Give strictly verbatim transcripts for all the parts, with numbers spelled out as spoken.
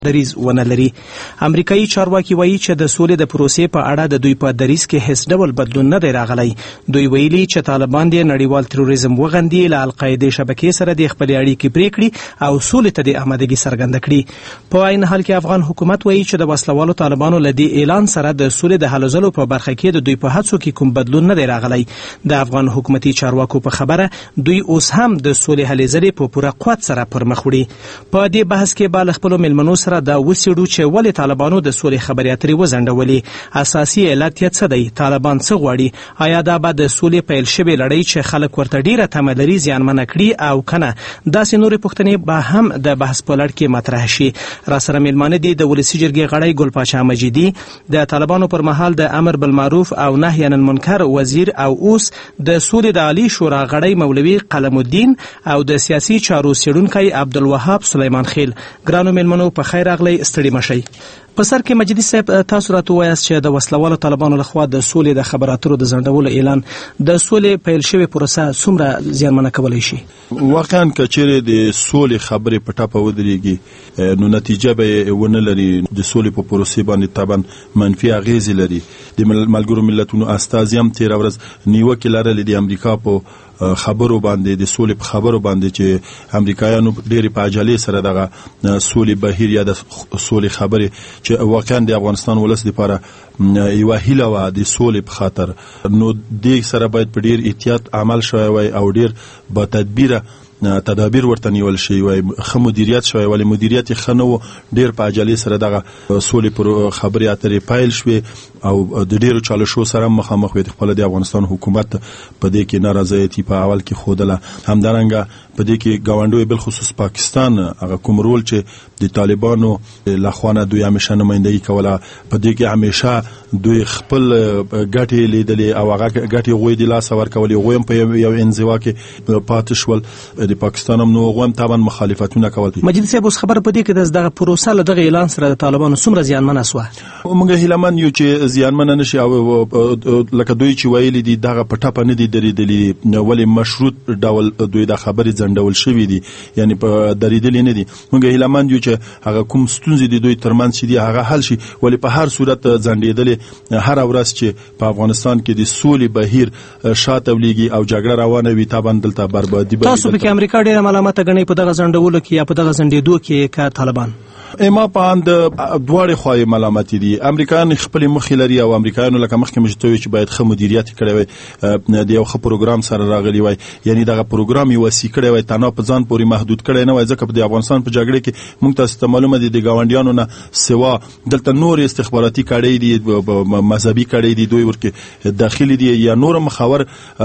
دریز ونه لري. امریکایي چارواکي وایي چې د سولې د پروسې په اړه د دوی په دریځ کې هیڅ ډول بدلون نه دی راغلی. دوی ویلي چې طالبان د نړیوال تروریزم وغندي، له القاعدې شبکې سره د خپلې اړیکې پرې کړي او سولې ته د آمادګي څرګنده کړي. په عین حال کې افغان حکومت وایي چې د وسلوالو طالبانو له دې اعلان سره د سولې د هلو ځلو په برخه کې د دوی په هڅو کې کوم بدلون نه دی راغلی. د افغان حکومتي چارواکو په خبره دوی اوس هم د سولې هلې ځلې په پوره قوت سره پر مخ وړي. په دې بحث کې به له خپلو مېلمنو سره دا وڅېړو چې ولې طالبانو د سولې خبرې اترې وځنډولې، اساسي علت یې څه دی، طالبان څه غواړي، آیا دا به د سولې پیل شوې لړۍ چې خلک ورته ډیره تمه لري زیانمنه کړي او که نه. داسې نورې پوښتنې به هم د بحث په لړ کې مطرح شي. راسره مېلمانه دي د ولسي جرګې غړی ګل پاچا مجیدي، د طالبانو پر مهال د امر بالمعروف او نهي عن المنکر وزیر او اوس د سولې د عالی شورا غړی مولوي قلم الدین او د سیاسي چارو څېړونکی عبدالوهاب سلیمان خیل. ګرانو مېلمنو په خیر راغلی، ستړي مشئ. په سر کې مجیدي صاحب، تاسو راته ووایاست چې د وسلوالو طالبانو لخوا د سولې د خبرو اترو د ځنډولو اعلان د سولې پیل شوې پروسه څومره زیانمنه کولی شي؟ واقعا که چیرې د سولې خبرې په ټاپه ودرېږي نو نتیجه به ونه لري. د سولې په پروسې باندې طبعا منفي اغېزې لري. د ملګرو ملتونو استازي هم تېره ورځ نیوکې لرلې د امریکا په خبرو باندې، د سولې په خبرو باندې چې امریکایانو ډېرې په عجلې سره دغه سولې بهیر یا د سولې خبرې چې واقعا د افغانستان ولس لپاره یوه هیله وه د سولې په خاطر، نو دې سره باید په ډېر احتیاط عمل شوی وای او ډېر با تدبیره تدابیر ورته نیول شوی وای، ښه مدیریت شوی، ولې مدیریت یې ښه نه و. ډېر په عجلې سره دغه سولې پر خبرې اترې پیل شوې او د ډېرو چالشو سره مخامخ وي. خپله د افغانستان حکومت په دې کې نارضایتي په اول کې ښودله. همدارنګه په دې کې ګاونډیو بالخصوص پاکستان هغه کوم رول چې د طالبانو لخوا نه دوی همیشه نمایندګي کوله، په دې کې همیشه دوی خپل ګټې لیدلې او هغه ګټې هغوی د لاسه ورکولې. هغوی هم په یو انزوا کې پاتې شول. د پاکستان هم نو هغوی هم طبعا مخالفتونه کول. مجید صاحب، اوس خبره په دې کې د دغه پروسه له دغه اعلان سره د طالبانو څومره زیانمنه سوه؟ موږ هیلهمن یو چې زیانمنه نه شي او لکه دوی چې ویلي دي دغه په ټپه نه دي درېدلي، ولې مشروط ډول دوی د خبرې ځنډول شوي دي، یعنی په درېدلي نه دي. موږ هیلهمن یو چې هغه کوم ستونزې د دوی ترمنځ چې دي هغه حل شي، ولې په هر صورت ځنډېدلې هره ورځ چې په افغانستان کې د سولې بهیر شاته ولیږي او جګړه روانه وي طبعا دلته بربادي به. تاسو پکې امریکا ډېره ملامته ګڼئ په دغه ځنډولو کې یا په دغه ځنډېدو کې که طالبان؟ ما په اند دواړې خواې ملامتي دي. امریکایان خپلې موخې لري او امریکایانو لکه مخکې مې چې چې باید ښه مدیریت کړی وای، د یو ښه پروګرام سره راغلی وای، یعنی دغه پروګرام یې وسیع کړی وای، تنها په ځان پورې محدود کړی نه وای. ځکه د افغانستان په جګړې کې موږ تاسو ته معلومه دي د ګاونډیانو نه سوا دلته نور استخباراتي کړۍ دي، مذهبي کړۍ دي، دوی ورکې داخلي دي یا نور مخاور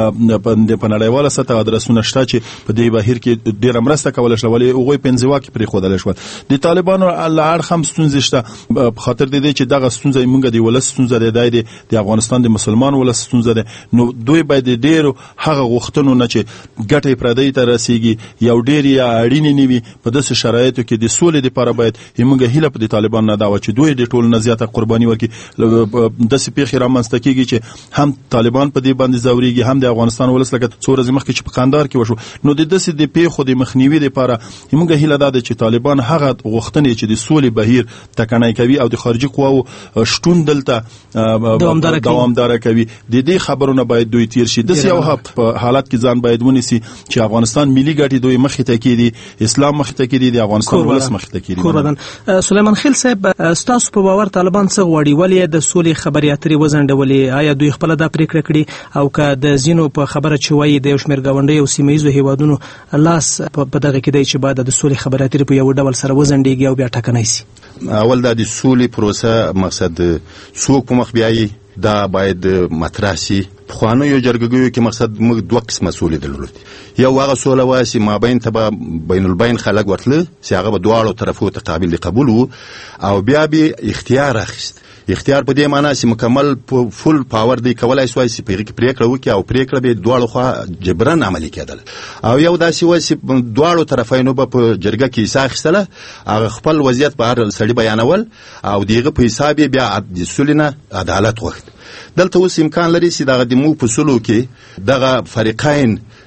په نړیواله سطح ادرسونه شته چې په دې بهیر کې ډېره مرسته کولی شوه، ولې هغوی په انزوا کې پرېښودلی شول. د طالبانو له اړخ هم ستونزې شته په خاطر د دې چې دغه ستونزه یې موږ د ولس ستونزه دی، دی د افغانستان د مسلمان ولس ستونزه دی. نو دوی باید د ډېرو هغه غوښتنو نه چې ګټې پردۍ ته رسېږي یو ډېر یا اړینې نه وي، په داسې شرایطو کې د سولې دپاره باید موږ هیله په د طالبان نه دا وه چې دوی د ټولو نه زیاته قرباني ورکړي. داسې پیښې رامنځته کېږي چې هم طالبان په دې باندې ځورېږي، هم د افغانستان ولس لکه څو ورځې مخکې چې په قندهار کې وشو. نو د داسې د پیښو د مخنیوي دپاره موږ هیله دا ده چې طالبان هغه غوښتنې چې د سولې بهیر تکنای کوي او د خارجي قواو شتون دلته دوامداره کوي، د دې خبرونه باید دوی تیر شي. داسې یو په حالت کې ځان باید ونیسي چې افغانستان ملي ګټې دوی مخې ته کېدي، اسلام مخې ته کېدي، د افغانستان ولس مخې ته کېدي. سلیمان خیل صاحب، ستاسو په باور طالبان څه غواړي؟ ولې د سولې خبرې اترې وځنډولې؟ آیا دوی خپله دا پرېکړه کړې او که د ځینو په خبره چې وایي د یو شمېر ګاونډیو او سیمه ییزو هېوادونو لاس په دغه کې دی چې باید د سولې خبرې اترې په یو ډول سره وځنډېږي او بیا ټاکنی شي؟ اول دا د سولې پروسه مقصد څوک په مخ بیایي دا باید مطرح شي. پخوانیو جرګګیو کې مقصد موږ دوه قسمه سولې درلودې، یو هغه سوله وه چې مابین ته به بین البین خلک ورتله چې هغه به دواړو طرفو ته قابل د قبول و او بیا به اختیار اخیست. اختیار په دې معنی چې مکمل فول پاور دی کولای شوی چې په هغې کې پرېکړه وکړي او پرېکړه به دواړو خوا جبرن عملي کېدله. او یو داسې و چې دواړو طرفینو به په جرګه کې حصه اخیستله، هغه خپل وضعیت په هر سړي بیانول او د هغه په حساب یې بیا د سولې نه عدالت غوښت. دلته اوس امکان لري چې دغه د موږ په سلو کې دغه فریقین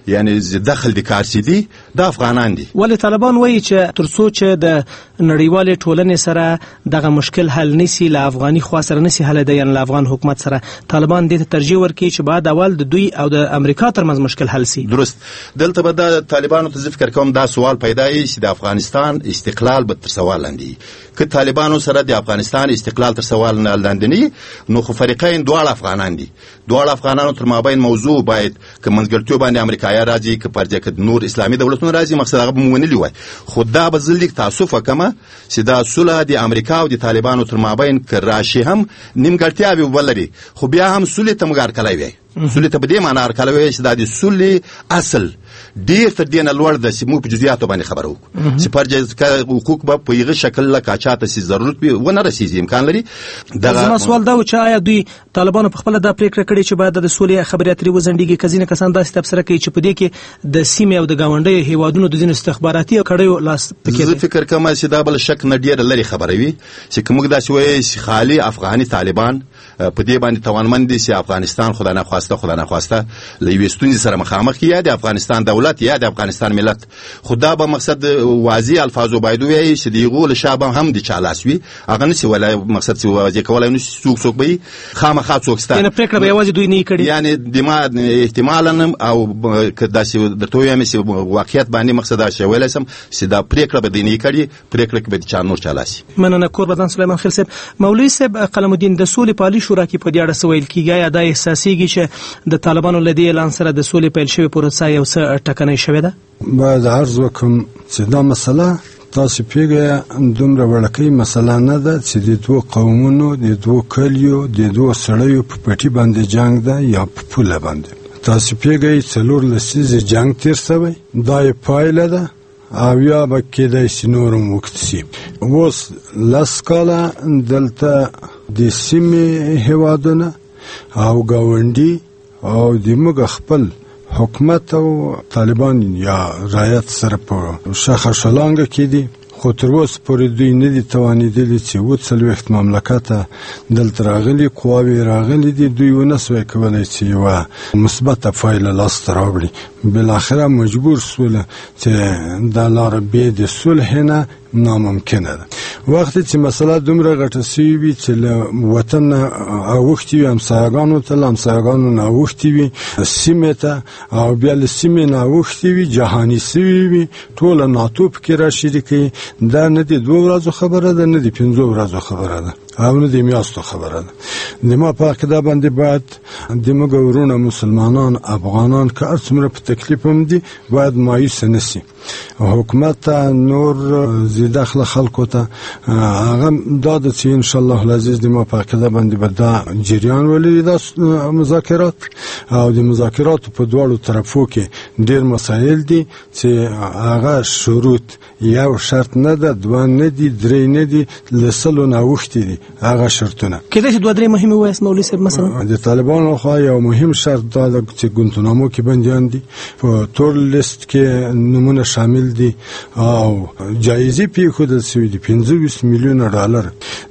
یعنی دخل د کارسيدي د افغانان دي. ولې طالبان وایي چې ترڅو چې د نړیوال ټولنې سره دغه مشکل حل نشي له افغاني خوا سره نشي حل دی، یعنی له افغان حکومت سره طالبان دې ته ترجیح ورکړي چې بعد اول د دوی او د امریکا ترمنځ مشکل حل شي. درست. دلته به د طالبانو ته فکر کوم دا سوال پیدا وي چې د افغانستان استقلال به تر سوال لاندې که طالبانو سره د افغانستان استقلال تر سوال نه لاندې نو خو فریقین دواړه افغانان دي. دواړه افغانانو تر مابین موضوع باید که منځګړتیو باندې امریکایي راځي که پرځه که نور اسلامي دولتونه راځي مقصد هغه مونلي وای. خو دا به زلیک تاسف وکمه چې دا صلح د امریکا او د طالبانو تر مابین که راشي هم نیمګړتیاوې ولري، خو بیا هم صلح ته موږ هرکلی وایي. صلح ته په دې معنا هرکلی وایي چې دا د صلح اصل ډیر تر دې نه لوړ ده چې موږ په جزئیاتو باندې خبره وکړو چې پرځه حقوق به په یغه شکل له کاچا ته سي ضرورت وي ونه رسیږي امکان لري. دغه زما سوال دا و چې آیا دوی طالبانو په خپل د پریکړه کړې چې باید د صلح خبرې اترې وزندګي کزینه کسان داسې تفسیر کوي چې په دې کې د سیمې او د گاونډیو هیوادونو د ځینو استخباراتي کړیو لاس پکې. زه فکر کوم چې دا بل شک نه ډیر لري خبره وي چې کوم داسې وایي چې خالي افغاني طالبان په دې باندې توانمند دي چې افغانستان خدای نه خواسته خدای نه خواسته لويستونی سره مخامخ یا د افغانستان دولت یا د افغانستان ملت. خدا به مقصد واضح الفاظو باید وایي چې دیغه له شابه هم د چالاسوي هغه نشي ولا مقصد چې واضح کولای نو څوک څوک به خامخا څوک ستاسو یعنی پریکړه به یوازې دوی نه کړي، یعنی دما احتمالاً او کدا چې درته وایم چې واقعیت باندې مقصد دا شی ویل سم چې دا پریکړه به نه کړي، پریکړه به د چا نور چالاسي. مننه کور بدن سليمان خیل صاحب. مولوی صاحب قلم الدین د سولې پالي شورا کې په دې اړه سویل کیږي یا د احساسيږي چې د طالبانو لدی اعلان سره د سولې پیل شوی پروسه یو څه ټکنۍ شوې ده؟ باید عرض وکم چې دا مسله تاسو پیګه دومره وړکې مسله نه ده چې د دوه قومونو د دوه کلیو د دوه سړیو په پټي باندې جنگ ده یا په پوله باندې. تاسو پیګه څلور لسیزه جنگ تیر شوی دا پایله ده او یا به کېدای شي نورم وخت شي. اوس لاس کاله دلته د سیمې هیوادونه او گاونډي او د موږ خپل حکومت او طالبان یا رایت سره په شاخه شلانګه کې دي، خو تر اوسه پورې دوی نه دي توانېدلي چې وڅلوېښت مملکته دلته راغلي قواوې راغلي دي، دوی ونه سوی کولی چې یوه مثبته پایله لاسته راوړي. بالاخره مجبور سوله چې دا لاره بې د صلح نه ناممکنه ده. وخت چې مسله دومره غټه سوي وي چې له وطن نه اوښتي وي، همسایګانو ته له همسایګانو نه اوښتي وي، سیمې ته او بیا له سیمې نه اوښتي وي، جهاني سوي وي، ټوله ناتو پکې راشریکوي. دا نه د دوه ورځو خبره ده، نه د پنځو ورځو خبره ده او نه د میاشتو خبره ده. د ما په عقیده باندې باید د موږ ورونه مسلمانان افغانان که هر څومره په تکلیف هم دي باید مایوسه نشي. حکومت ته نور زیدخل خلکو ته هغه دا ده چې انشاءالله العزیز د ما په عقیده باندې به دا جریان ولري دا مذاکرات او د مذاکراتو په دواړو طرفو کې ډېر مسایل دي چې هغه شروط یو شرط نه ده، دوه نه دي، درې نه دي، له سلو نه اوښتي دي هغه شرطونه. کېدای شي دوه درې مهمې ووایاست مولوي صاحب. مثلا د طالبانو خوا یو مهم شرط دا ده چې ګونتنامو کې بندیان دي، په تور لیست کې نمونه شامل دي او جایزې پېښودل شوي دي پنځه ویشت میلیونه ډالر.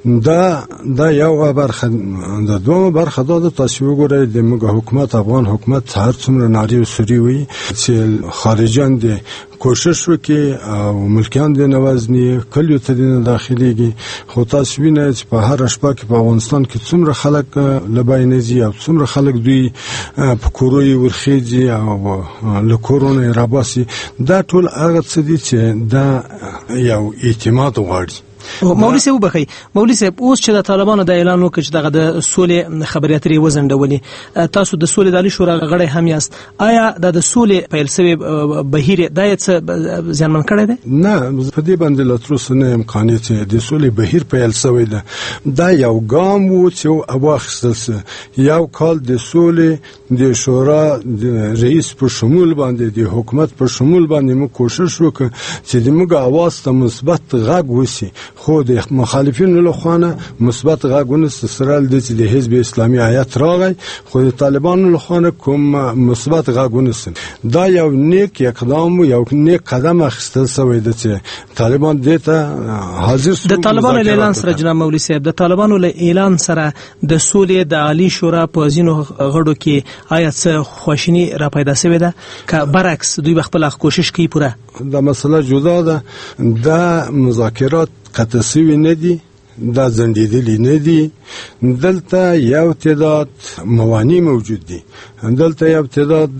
دا دا یو برخه. د دومره برخه دا ده تاسو وګورئ د موږ حکومت افغان حکومت هر څومره نارې او سوري وي چې خارجان دي کوشش وکړي او ملکیان دې نوازني کلیو ته دې داخليږي. خو تاسو وینئ چې په هر شپه کې په افغانستان کې څومره خلک لباینځي او څومره خلک دوی په کوروي ورخیږي او له کورونه راباسي. دا ټول هغه څه دي چې دا یو اعتماد غواړي. مولوي صاحب وبخي مولوي صاحب اوس چې د طالبانو د اعلان وکړ چې دغه د سولې خبرې اترې وزندولې، تاسو د سولې د عالی شورا غړی هم یاست، آیا د سولې پیل شوی بهیر دا څه ځانمن کړی دی؟ نه، په دې باندې لا تر اوسه نه امکانیت چې د سولې بهیر پیل شوی ده. دا یو ګام و چې واخیستل شو. یو کال د سولې د شورا د رئیس په شمول باندې د حکومت په شمول باندې موږ کوشش وکړو چې د موږ اواز ته مثبت غږ وسی، خو د مخالفینو له خوا نه مثبت غږونه سره د چې د حزب اسلامي هیات راغی، خو د طالبانو له خوا نه کوم مثبت غږونه سن. دا یو نیک اقدام، یو نیک قدم اخیستل شوی دی چې طالبان دې ته حاضر شول. د طالبانو له اعلان سره جناب مولوي صاحب، د طالبانو له اعلان سره د سولې د عالی شورا په ځینو غړو کې آیا څه خواشیني را پیدا شوې ده که برعکس دوی خپل کوشش کوي پوره؟ دا مسله جدا ده. دا مذاکرات قطع شوي نه دي، دا ځنډېدلي نه دي. دلته یو تعداد موانع موجود دي، دلته یو تعداد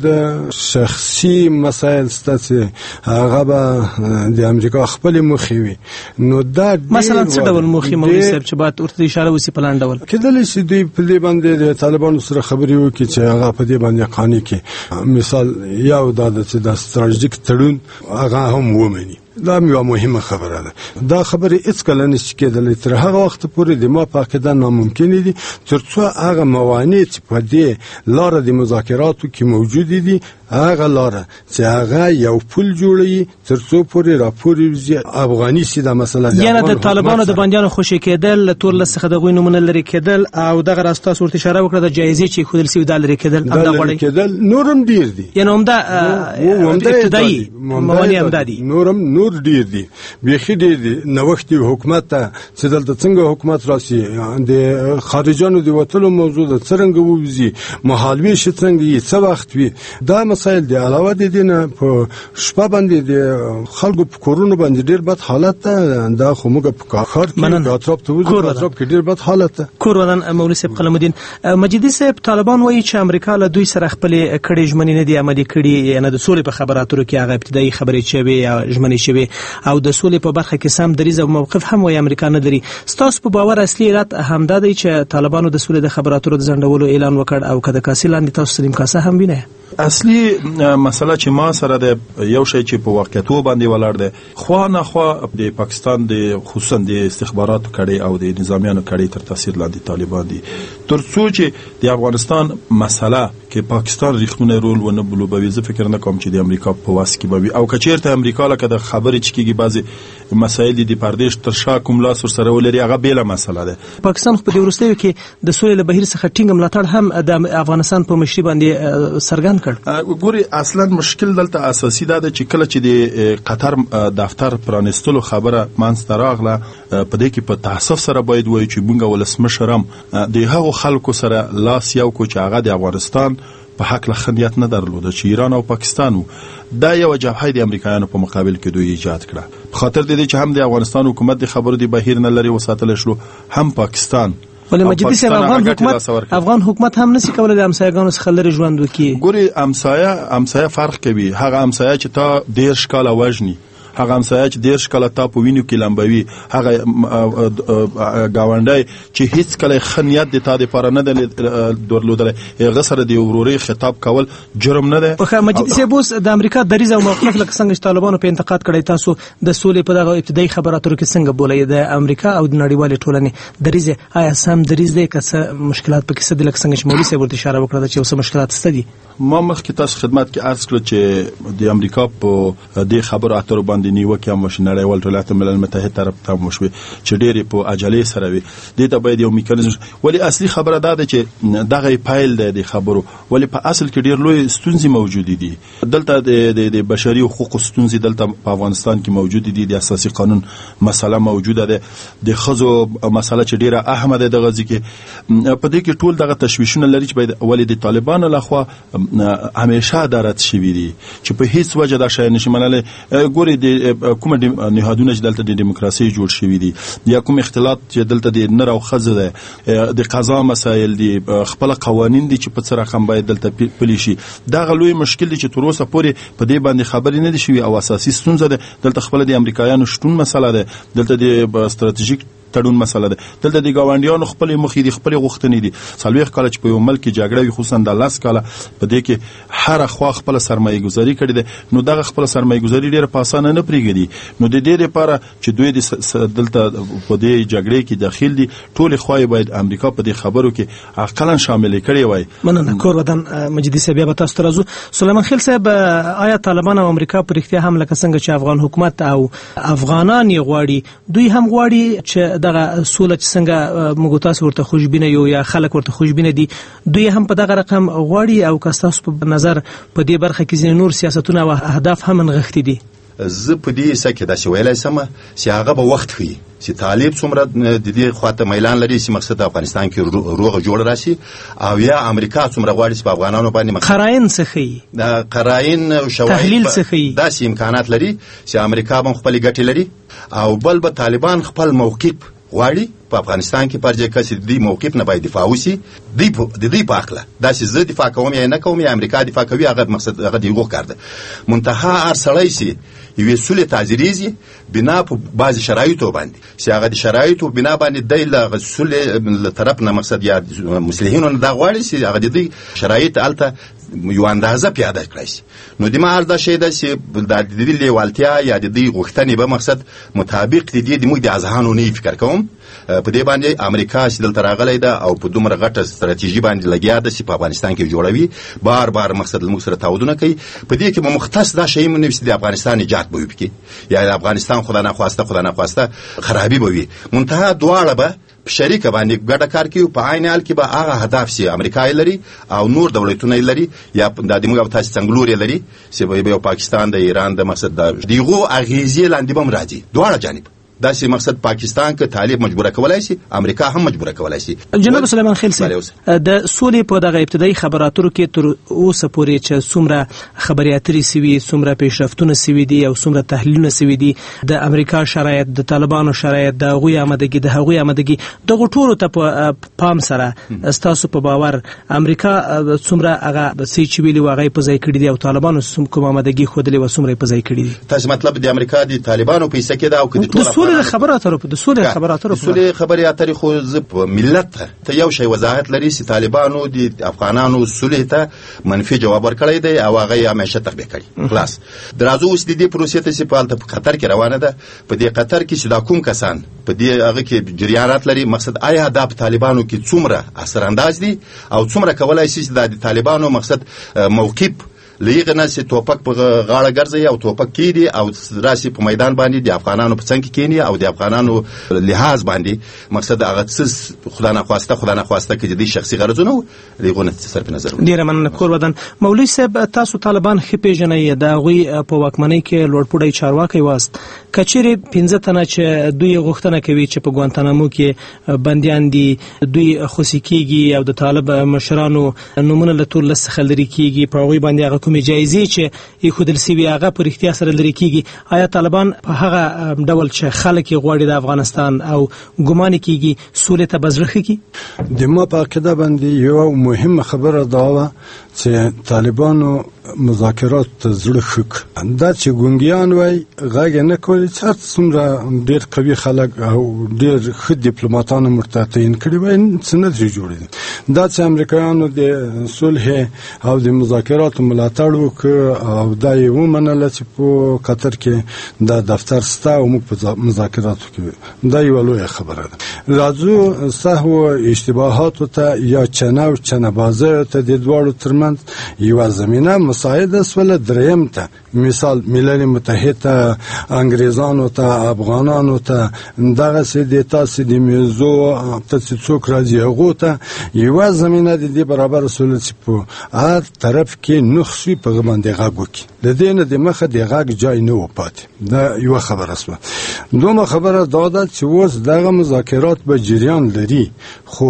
شخصي مسایل شته چې هغه به د امریکا خپل موخې وي. نو دا مثلا څه ډول موخې مولوي صاحب چې باید ورته اشاره وشي په لاندې ډول؟ کېدلی شي دوی په دې باندې د طالبانو سره خبرې وکړي چې هغه په دې باندې قانع کړي. مثال یو دا ده چې د ستراتیژیک تړون هغه هم ومني. دا یو مهمه خبره ده. دا خبره هیڅ کله نشي کېدلی تر هغه وخت پورې د ما په عقیده ناممکن دي ترڅو هغه موانع چې په دې لار د مذاکراتو کې موجود دي هغه لار چې هغه یو پل جوړي ترڅو پورې راپورې وزي افغاني سیده مسله ده. یعنی د طالبانو د بندیانو خوشی کېدل، تور لسخه د غوی نمونه لري کېدل او دغه راستا صورت اشاره وکړه د جایزې چې خودل سی ودل لري کېدل هم دا غوړي کېدل نورم ډیر دي. یعنی هم دا ابتدایي موانع هم دي، نورم نور ډیر دي، بيخي ډیر دي. نوښتي حکومت ته چې دلته څنګه حکومت راسي، د خارجانو د وټلو موضوع د څنګه ووزي، محالوي شي څنګه څه وخت وي. دا مسایل دی. علاوه د دې نه په شپه باندې د خلکو په کورونو باندې ډیر بد حالت ده. دا خو موږ په کار کې اطراف ته وځو، اطراف کې ډیر بد حالت ده. کورودن مولوي صاحب قلم الدین مجیدی صاحب، طالبان وایي چې امریکا له دوی سره خپل کړي ژمنې نه دي عملي کړي، یعنی د سولې په خبراتو کې هغه ابتدایي خبرې چې وي یا ژمنې چې وي او د سولې په برخه کې سم دریځ او موقف هم وایي امریکا نه لري. ستاسو په باور اصلي علت همدا دی چې طالبانو د سولې د خبراتو د ځنډولو اعلان وکړ او کده کاسي لاندې تاسو سلیم کاسه هم وینئ؟ اصلي مسله چې ما سره د یو شی چې په واقعیتو باندې ولاړ دی، خو نه خو د پاکستان د خصوصا د استخباراتو کړي او د نظامیانو کړي تر تاثیر لاندې طالبان دي. ترڅو چې د افغانستان مسله کې پاکستان ریښتونه رول ونه بلوبوي، زه فکر نه کوم چې د امریکا په واس کې به وي. او کچیرته امریکا لکه د خبرې چې کېږي بعضې مسایل دي د پردیش تر شا کوم لاس ورسره ولري، هغه بیله مسله ده. پاکستان خو په دې وروستیو کې د سولې له بهیر څخه ټینګ ملاتړ هم د افغانستان په مشرۍ باندې څرګند کړ. ګوري اصلا مشکل دلته اساسي ده چې کله چې د قطر دفتر پرانستلو خبره منځته راغله، په دې کې په تاسف سره باید وایي چې موږ ولسمشر هم د هغو خلکو سره لاس یو کو چې هغه د افغانستان په حق له خندیت نه درلوده چې ایران او پاکستان وو. دا یو جبهه د امریکایانو په مقابل کې دوی ایجاد کړه، په خاطر د دې چې هم د افغانستان حکومت د خبرو د بهیر نه لري وساتل شو، هم پاکستان. ولې مجیدي صاحب افغان حکومت افغان حکومت هم نشي کولای د همسایګانو څخه لري ژوند وکړي؟ ګوري همسایه همسایه فرق کوي. هغه همسایه چې تا ډیر شکاله وژني، هغه همسایه چې ډیر شکاله تا په وینو کې لمبوي، هغه گاونډی چې هیڅ کله خنیت د تا د پاره نه درلودل، هغه سره د وروري خطاب کول جرم نه ده. خو مجیدي صاحب اوس د امریکا دریځ او موقف لکه څنګه چې طالبانو په انتقاد کړی، تاسو د سولې په دغه ابتدایي خبراتو کې څنګه بولئ د امریکا او د نړیوالې ټولنې دریځ آیا سم دریځ دی که څه مشکلات پکې څه دي لکه څنګه چې مولوي صاحب ورته اشاره وکړه چې اوس مشکلات څه دي؟ ما مخکې تاسو خدمت کې عرض کړ چې د امریکا په دې خبرو اترو باندې نیوکه هم وشي، نړیوال ټولنه ملل متحد طرف ته هم وشوي چې ډېرې په عجلې سره وي. دې ته باید یو میکانیزم، ولی اصلي خبره دا ده چې دغه پایل دی د خبرو، ولی په اصل کې ډېر لوی ستونزې موجودې دي. دلته د بشري حقوقو ستونزې دلته په افغانستان کې موجودې دي، د اساسي قانون مسله موجوده ده، د ښځو مسله چې ډېره اهمه ده دغه ځای کې. په دې کې ټول دغه تشویشونه لري چې باید ولې د طالبانو لخوا همیشه دارت شوي دي چې په هیڅ وجه دا شی نشي منلی. ګوري د کومه نهادونه چې دلته د دیموکراسي جوړ شوي دي یا کوم اختلاط چې دلته د نر او ښځو ده، د قضا مسایل دي، خپل قوانین دي چې په څه رقم باید دلته پلي شي. دغه لوی مشکل دی چې تر اوسه پورې په دې باندې خبرې نه دي شوي او اساسي ستونزه ده. دلته خپل د امریکایانو شتون مسله ده، دلته د ستراتیژیک تړون مسله ده. دلته د ګاونډیانو خپل مخې دي، خپل غوښتنې دي. څلوېښت کاله چې په یو ملک کې جګړه وي، خصوصا د لس کاله په دې کې هر خوا خپل سرمایه گذاري کړې ده، نو دغه خپل سرمایه گذاري ډیره په اسانه نه پرېږدي. نو د دې لپاره چې دوی دلته په دې جګړې کې داخل دي، ټول خواې باید امریکا په دې خبرو کې عقلاً شامل کړي وای. مننه. کور ودان مجدي صاحب، به تاسو راځو. سلیمان خیل صاحب، آیا طالبان او امریکا په رښتیا هم لکه څنګه چې افغان حکومت او افغانان یې غواړي، دوی هم غواړي چې دغه سوله چې څنګه موږ تاسو ورته خوشبینه یو یا خلک ورته خوشبینه دي، دوی هم په دغه رقم غواړي؟ او که تاسو په نظر په دې برخه کې ځینې نور سیاستونه او اهداف هم نغښتي دي؟ زه په دې څه کې داسې ویلی سم چې هغه به وخت ښیي چې طالب څومره د دې خواته میلان لري چې مقصد افغانستان کې روغه جوړ راشي، او یا امریکا څومره غواړي چې په افغانانو باندې قراین څه ښیي، د قراین او شواهد تحلیل څه ښیي، داسې امکانات لري چې امریکا هم خپل ګټې لري، او بل به طالبان خپل موقف غواړي په افغانستان کې پر ځای کسي د موقف نه باید دفاع وشي. دی د دې په اخله داسې زه دفاع کوم یا نه کوم یا امریکا دفاع کوي، هغه مقصد هغه دی وکړ ده. منتها هر سړی سي یوې سولې تعزیریزي بنا په بعض شرایطو باندې چې هغه د شرایطو بنا باندې د له سولې له طرف نه مقصد یا مصلحینو نه دا غواړي چې هغه د دې شرایط الته یو اندازه پیاده کړی شي. نو د ما ارزه شي ده چې د دې لیوالتیا یا د دې غوښتنې به مقصد مطابق د دې د موږ د اذهانو نه فکر کوم په دې باندې امریکا چې دلته راغلی ده او په دومره غټه ستراتیژي باندې لګیا ده چې په افغانستان کې جوړوي، بار بار مقصد موږ سره تعهدونه کوي. په دې کې مختص دا شی مونږ چې د افغانستان نجات به وي یا د افغانستان خدا نه خواسته خدا نه خواسته خرابي به وي. منتها دواړه به په شریکه باندې ګډه کار کوي، په عین حال کې به هغه هدف سي امریکا لري او نور دولتونه لري یا د موږ تاسو څنګه لوري لري چې به پاکستان د ایران د مقصد د دیغو اغیزې لاندې به راځي. دواړه جانب دا چې مقصد پاکستان کې طالب مجبور کولای شي، امریکا هم مجبور کولای شي. جناب سلیمان خیل صاحب، د سولې په دغه ابتدایي خبراتو کې تر اوسه پورې چې څومره خبري اترې سوي، څومره پیشرفتونه سوي دي او څومره تحلیلونه سوي دي، د امریکا شرایط، د طالبانو شرایط، د هغوی آمادګي، د هغوی آمادګي، دغه ټولو ته په پام سره ستاسو په باور امریکا څومره هغه څه چې ویلي هغه په ځای کړی دي او طالبانو کوم آمادګي خوده لري و څومره په ځای کړی دي؟ تاسو مطلب د امریکا د طالبانو په څه کې دا او کله د خبرو اترو په د سولې خبرو اترو په سولې خبرې اترې خو زه ملت ته یو شی وضاحت لري چې طالبانو د افغانانو سولې ته منفي جواب ورکړی دی او هغه یې همیشه تطبیق کړي. خلاص درازو اوس د دې پروسې ته چې په قطر کې روانه ده، په دې قطر کې چې دا کوم کسان په دې هغه کې جریانات لري، مقصد آیا دا په طالبانو کې څومره اثر انداز دي او څومره کولای شي چې د طالبانو مقصد موقف لېغه نه چې توپک په غاړه ګرځي او توپک کیدي او راسي په میدان باندې د افغانانو په څنګ کې کینی او د افغانانو لحاظ باندې مقصد هغه څه خدای نه خواسته خدای نه خواسته کې د شخصي غرضونو لېغه نه صرف نظر. ډیره مننه. کور ودان مولوی صاحب، تاسو طالبان خې پیژنئ، د غوي په واکمنۍ کې لوړپوړی چارواکي واست، کچېره پنځه تنه چې دوی غوښتنه کوي چې په ګوانتانامو کې بنديان دي، دوی خوشي کیږي او د طالب مشرانو نمونه له ټول څخه لري کیږي، په غوي باندې هغه کومې جایزې چې یې خودل سوي هغه په اړتیا سره لري کیږي. آیا طالبان په هغه ډول چې خلک غواړي د افغانستان او ګمان کیږي سولې ته بزرخه کی؟ د ما په عقیده باندې یو مهمه خبره دا و چې طالبانو مذاکرات ته زړه خک دا چې ګونګیان وای غږ نه کوي، چې څومره ډېر قوي خلک او ډېر ښه ډیپلوماټانو مرتاحین کړي وای څنګه جوړ دي. دا چې امریکایانو د صلح او د مذاکراتو ملاتړ وکړ او دا یې ومنله چې په قطر کې دا دفتر ستا او موږ په مذاکراتو کې، دا یو لویه خبره ده. راځو سهو اشتباهاتو ته یا چنه او چنه بازه ته د دواړو ترمنځ یو زمینه مساعده سول. دریم ته مثال ملل متحد انګریزانو ته افغانانو ته دغه سې د تاسو د میزو ته څوک راځي هغه ته یو زمینه د دې برابر سول چې په هر طرف کې نخشي په باندې غاګو کې د دې نه د مخه د غاګ جای نه وپات. دا یو خبره اسمه. دومره خبره دا ده چې اوس دغه مذاکرات به جریان لري، خو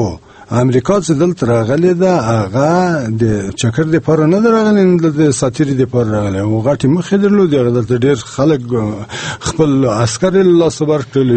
امریکا چې دلته راغلی ده هغه د چکر د پاره نه راغلی، د ساتيري د پاره راغلی او غټي مخې درلود. دلته ډېر خلک خپل عسكر الله صبر کړل،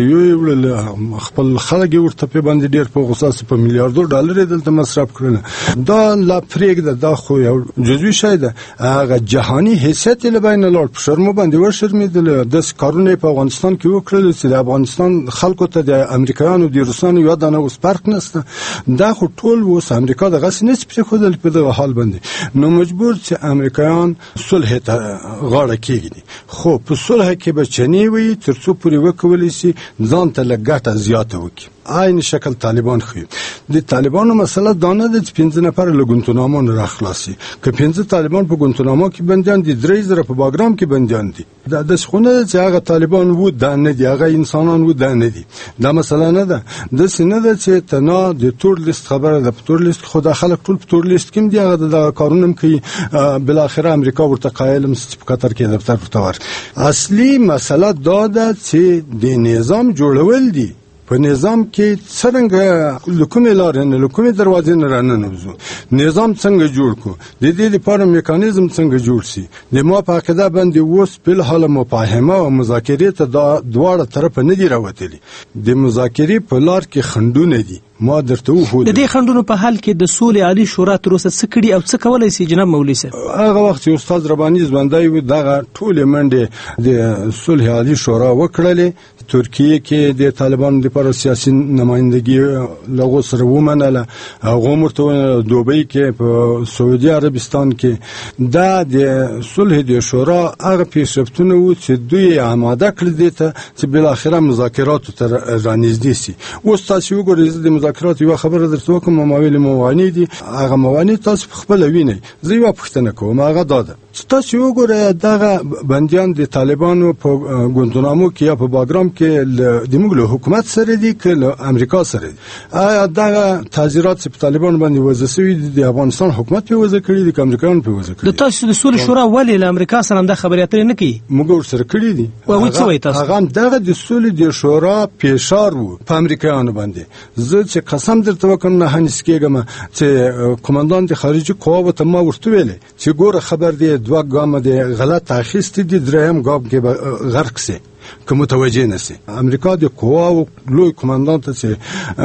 یو خپل خلک ورته په باندې ډېر په غوسه په میلیارډو ډالر دلته مصرف کړل. دا لا فریګ ده، دا خو یو جزوي شی ده. هغه جهاني حیثیت له بین لاړ په شرم باندې ورشرمېدل. د کارونه په افغانستان کې وکړل چې د افغانستان خلکو ته د امریکایانو د روسانو یو دانه اوس فرق نشته. دا خو ټول اوس امریکا د غس نس په خودل په دغه حال باندې نو مجبور چې امریکایان صلح ته غاړه کېږي. خو په صلح کې به چنی وي ترڅو پورې وکولای شي ځان ته لګټه زیاته وکړي. عین شکل طالبان خو د طالبانو مسله دانه د پنځه نفر له ګونتنامو را خلاصي. که پنځه طالبان په ګونتنامو کې بنديان دي، درې زره په باګرام کې بنديان دي. دا د څخونه چې هغه طالبان وو دا نه دي، هغه انسانان وو دا نه دي. دا مسله نه ده. د سینه ده چې تنا د تور لیست خبره ده. په تور لیست خو د خلک ټول په تور لیست کې دي. هغه د قانونم کې بل اخر امریکا ورته قائلم چې په قطر کې دفتر ورته. اصلي مسله دا ده چې د نظام جوړول دي. په نظام کې څنګه لکومې لارې نه لکومې دروازې نه راننوځو، نظام څنګه جوړ کو، د دې لپاره میکانیزم څنګه جوړ شي. د ما په عقیده باندې اوس په حال مفاهمه او مذاکرې ته دا دواړه طرف نه دي راوتلي. د مذاکرې په لار کې خندونه دي. ما درته وښود د دې خندونو په حال کې د سولې عالی شورا تر اوسه څه کړي او څه کولای شي جناب مولوي صاحب؟ هغه وخت استاد رباني ځوانډای و دغه ټول منډه د صلح عالی شورا وکړلې. ترکیه کې د طالبانو لپاره سیاسي نمائندګي لغو سره ومنله. هغه مرته دوبۍ کې په سعودي عربستان کې دا د صلح د شورا هغه پیشرفتونه و چې دوی آماده کړل دي ته چې بل اخره مذاکرات تر رانږدې شي. اوس تاسو وګورئ د مذاکرات یو خبره درته کوم، موایل موانی دي. هغه موانی تاسو خپل وینئ. زه یو پوښتنه کوم، هغه دا ده چې تاسو وګورئ دغه بنديان د طالبانو په ګوندنامو کې یا په باګرام کې د موږ له حکومت سره دي که له امریکا سره دي. آیا دغه تعزیرات چې په طالبانو باندې وضع شوي دي د افغانستان حکومت په وضع کړي دي که امریکایان په وضع کړي؟ د تاسو د صلح شورا ولې له امریکا سره د خبرې اترې نه کوي؟ موږ ورسره کړي دي. او څه وایي تاسو؟ هغه دغه د صلح د شورا فشار وو په امریکایانو باندې. زه چې قسم درته وکم نه هنس کېږم چې قومندان د خارجي قواو ته ما ورته ویلې چې ګوره خبر دی دوه ګامه د غلط اخیستې دي، دریم ګام کې به غرق سي که متوجه نسی. امریکا د قواو لوی قومندان ته چې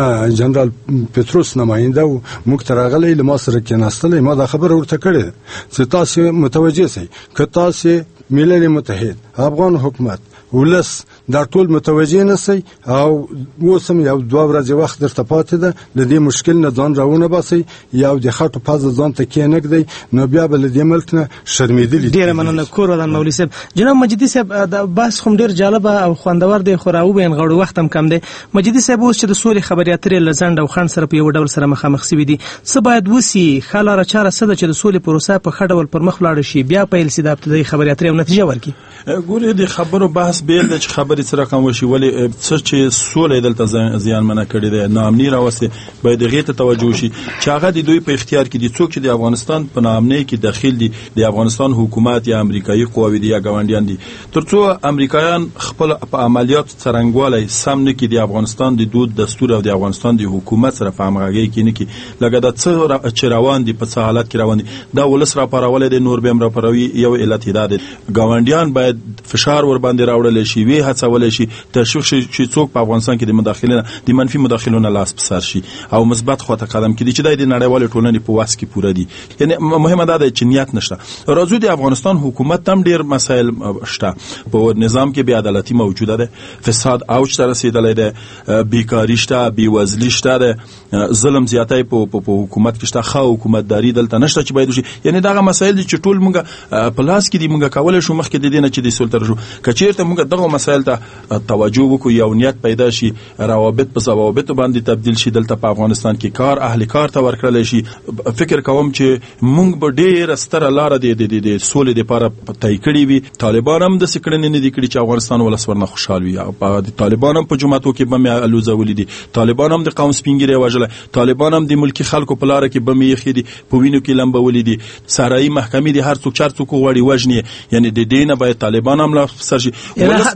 جنرال پتروس نماینده و موږ ته راغلی له ما سره کېناستلی. ما دا خبره ورته کړې ده چې تاسو متوجه سئ که تاسو ملل متحد افغان حکومت ولس دا ټول متوجه نسی او اوسم یو دوه ورځې وخت درته پاتې ده د دې مشکل نه ځان راونه باسئ یو د خټو پازه ځان ته کېنږدئ نو بیا به له دې ملک نه شرمېدلي. ډېره مننه کور ودان مولوي صاحب. جناب مجیدي صاحب د بحث خو ډېر جالبه او خوندور دی خو راوبین غوړو وخت هم کم دی. مجیدي صاحب اوس چې د سولې خبرې اترې له ځنډ او خنډ سره په یو ډول سره مخامخ سوي دي، څه باید وسي؟ ښه لاره چاره څه ده چې د سولې پروسه په ښه ډول پر مخ ولاړه شي، بیا پیل سي د ابتدایي خبرې اترې او نتیجه ورکړي؟ ګورې د خبرو بحث بیل دی چې خبرې سره کم وشي، ولې څه چې سولې دلته زیانمنه کړې ده ناامني راوستې باید هغې ته توجه وشي چې هغه د دوی په اختیار کې دي. څوک چې د افغانستان په ناامنۍ کې داخل دي د افغانستان حکومت یا امریکایي قواوې دي یا ګاونډیان دي، ترڅو امریکایان خپل په عملیات څرنګوالی سم نه کړي د افغانستان د دود دستور او د افغانستان د حکومت سره په همغږۍ کې نه کړي، لکه دا څه چې روان دي په څه حالت کې روان دي دا ولس راپارولی دی، نور به هم راپاروي. یو علت یې دا دی ګاونډیان باید فشار ور باندې راوړلی شي، ویې هڅولی شي تشویق شي چې څوک په افغانستان کې د مداخلې د منفي مداخلو نه لاس په سر شي او مثبت خواته قدم کړي چې دا د نړیوالې ټولنې په واس کې پوره دي. یعنی مهمه دا ده چې نیت نشته. راځو د افغانستان حکومت هم ډېر مسایل شته، په نظام کې بې عدالتي موجوده ده، فساد اوج ته رسېدلی ده، بیکاري شته، بېوزلي شته ده، ظلم زیاتی په حکومت کې شته، ښه حکومتداري دلته نشته چې باید وشي. یعنی دغه مسایل دي چې ټول موږ په لاس کې دي، موږ کولی شو مخکې د دې نه چې د سولې ته راشو. که چېرته موږ دغو مسایل ته توجه وکړو، یو نیت پیدا شي، روابط په ضوابطو باندې تبدیل شي، دلته په افغانستان کې کار اهل کار ته ورکړلی شي، فکر کوم چې موږ به ډېره ستره لاره د سولې دپاره طی کړې وي. طالبان هم داسې کړنې نه دي کړي چې افغانستان ولس ورنه خوشحال وي. د طالبان هم په جوماتو کې بمې الوځولي دي، طالبان هم د قوم سپین ږیری وژلی، طالبان هم د ملکي خلکو په لاره کې بمې ایښې دي، په وینو کې لمبولي دي، صحرایي محکمې دي، هر څوک چې هر څوک وغواړي وژني. یعنی د دې نه باید طالبان هم لا سر شي. دا ټولې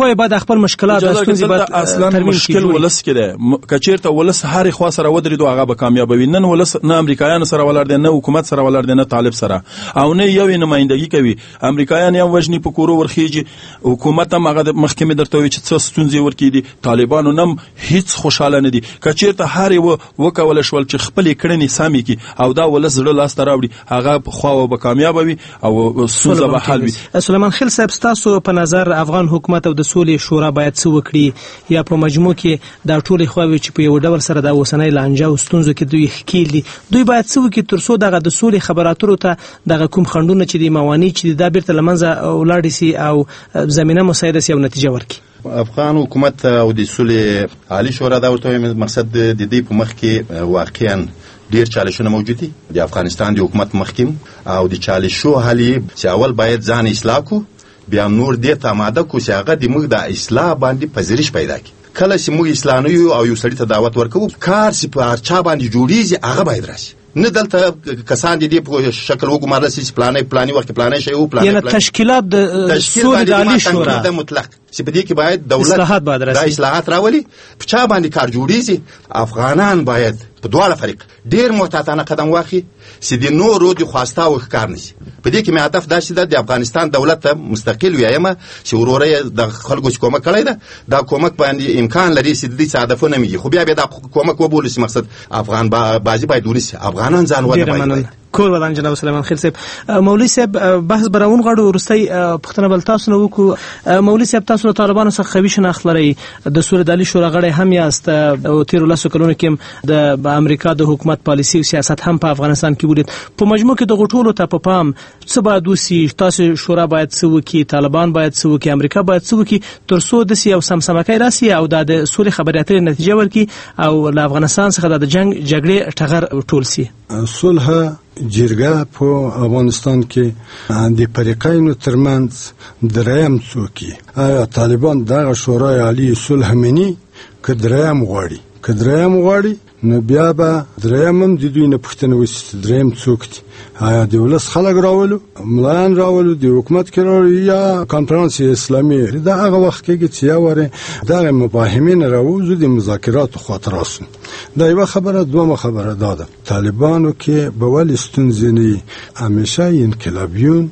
خو باید خپل مشکلات او ستونزې باید اصلا مشکل ولس کې ده. کچیرته ولس هر خوا سره ودرېدو هغه به کامیابوي. نن ولس نه امریکایانو سره ولاړ دي، نه حکومت سره ولاړ دي، نه طالب سره، او نه یو نمائندګي کوي. امریکایان هم وجني په کورو ورخیږي، حکومت هم هغه محکمې درته وي چې څه ستونزې ورکې دي. طالبانو نم هیڅ خوشاله نه دي. کچیرته هر یو وکول شول چې خپل کړنې سامي کی او دا ولس زړه لاس ته راوړي، هغه خو به کامیابوي او ستونزه به حل وي. سلیمان خیل صاحب، تاسو په نظر افغان حکومت او د سولې شورا باید څه وکړي، یا په مجموع کې دا ټول خواوې چې په یو ډول سره د اوسنۍ لانجه او ستونزو کې دوی ښکیل دي، دوی باید څه وکړي تر څو دغه د سولې خبراتو ته دغه کوم خنډونه چې د موانع چې دا بیرته لمنځه ولاړ شي او زمينه مساعده شي او نتیجه ورکړي؟ افغان حکومت او د سولې عالی شورا دا ورته مقصد د دې په مخ کې واقعا ډیر چالشونه موجود دي. د افغانستان د حکومت مخکیم او د چالشو حل چې اول باید ځان اصلاح کو، بیا نور دې ته آماده کو چې هغه د موږ د اصلاح باندې پذیرش پیدا کړي. کله چې موږ اصلاح نه یو او یو سړی ته دعوت ورکو، کار چې په هرچا باندې جوړیږي هغه باید راشي. نه دلته کسان دي په شکل وګمارل شي چې پلانې پلانې وخت پلانې شي او پلانې پلانې تشکیلات د سولې د عالی شورا د مطلق چې په دې کې باید دولت د اصلاحات راولي. په چا باندې کار جوړیږي؟ افغانان باید په دواړه فریق ډیر محتاطانه قدم واخلي چې د نورو د خواسته او ښکار نشي. په دې کې مې هدف دا چې د افغانستان دولت ته مستقل ویایمه چې وروره د خلکو چې کومک کړی ده، دا کومک باندې امکان لري چې د دې هدفونه میږي، خو بیا بیا دا کومک وبولي چې مقصد افغان بازی باید ونیسي، افغانان ځان وده باید. کور ودان جناب سلیمان خیل صاحب. مولوی صاحب بحث براون غواړو ورستۍ پښتنه بل تاسو نو وکړو. مولوی صاحب، تاسو له طالبانو څخه خوي شناخت لرئ، د سولې د عالی شورا غړی هم یاست، او تیر لسو کلونو کې د امریکا د حکومت پالیسي او سیاست هم په افغانستان کې ولید. په مجموع کې د غټولو ته په پام څه باید وسی؟ تاسو شورا باید څه وکړي، طالبان باید څه وکړي، امریکا باید څه وکړي تر څو د سیاو سمسمکۍ راسي او د سولې خبرې اترې نتیجه ورکړي او له افغانستان څخه د جنگ جګړې ټغر ټول سي؟ صلح جرګه په افغانستان کې د فریقینو ترمنځ دریم څوکي. آیا طالبان دغه شورای عالی صلح مني که دریم غواړي؟ که دریم غواړي نو بیا به دریم هم د دوی نه پوښتنه وشي دریم څوک دی. آیا د ولس خلک راولو، ملایان راولو، د حکومت کې راولو، یا کنفرانس اسلامي؟ دا هغه وخت کې چې یا وره دغه مفاهمین راوځو د مذاکرات خاطر راسو. دا یو خبره. دومره خبره دا ده طالبانو کې به ول ستونزې نه همیشه انقلابیون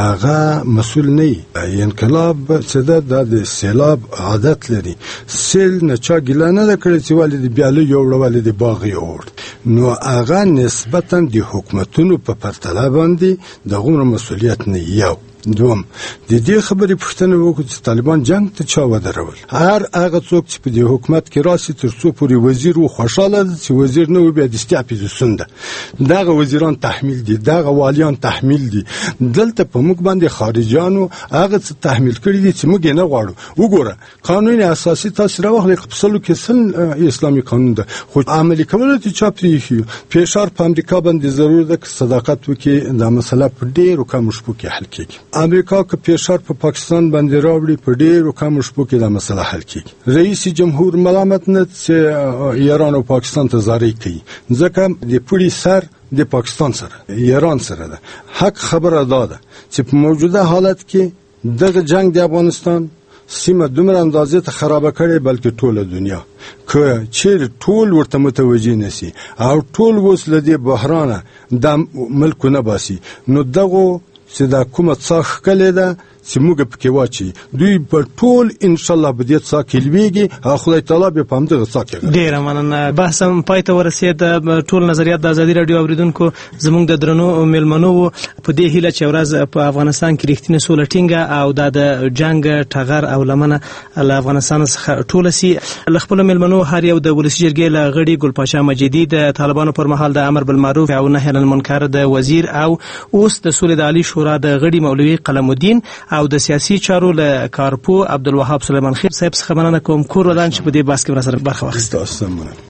هغه مسول نه. انقلاب څه ده؟ د سیلاب عادت لري. سیل نه چا ګیله نه کړي چې ولې بیاله یو ولې باغ یور، نو هغه نسبتا د حکومتونو په پرتله باندې دغه مسؤلیت نه یو. دوم د دې خبرې پوښتنه وکړو چې طالبان جنگ ته چا ودرول. هر هغه څوک چې په دې حکومت کې راسي تر څو پورې وزیر و خوشاله چې وزیر نه و بیا د استعفا سنده دغه وزیران تحمیل دي، دغه والیان تحمیل دي. دلته په موږ باندې خارجيانو هغه څه تحمیل کړی دي چې موږ نه غواړو. وګوره قانون اساسي تاسو راوخلې خپلو کې سن اسلامي قانون ده، خو عملي کول ته چا پریږي. فشار په امریکا باندې ضرور ده چې صداقت وکړي دا مسله په ډیرو کم شپو کې حل کیږي. امریکا که فشار په پاکستان باندې راوړي په ډیرو کم شپو کې دا مسله حل کیږي. رئیس جمهور ملامت نه چې ایران او پاکستان ته زارۍ کوي، ځکه د پوری سر د پاکستان سره ایران سره ده. حق خبره دا ده چې په موجوده حالت کې دغه جنگ د افغانستان سیمه دومره اندازې ته خراب کړي بلکې ټوله دنیا که چیر ټول ورته متوجه نشي او ټول وس لدی بحرانه د ملکونه باسي، نو دغه چې دا کومه څاخ کله ده چې موږ پکې واچي دوی په ټول ان شاء الله به دې څاکې لويږي او خدای تعالی به پام دغه څاکې. ډیر مننه. بحث هم پای ته ورسید. ټول نظریات د ازادي رادیو اوریدونکو زموږ د درنو ملمنو په دې هیله چې ورځ په افغانستان کې رښتینی سوله ټینګه او د جنگ ټغر او لمنه له افغانستان څخه ټول سي. ل خپل ملمنو هر یو د ولسی جرګې له غړي ګل پاشا مجیدی د طالبانو پر مهال د امر بالمعروف او نهي عن المنکر د وزیر او اوس د سولې د عالی شورا د غړي مولوی قلم الدین او د سیاسي چارو له کارپو عبدالوهاب سلیمان خیل صاحب څخه مننه کوم. کور ودان چې په دې بحث کې ورسره برخه واخیسته.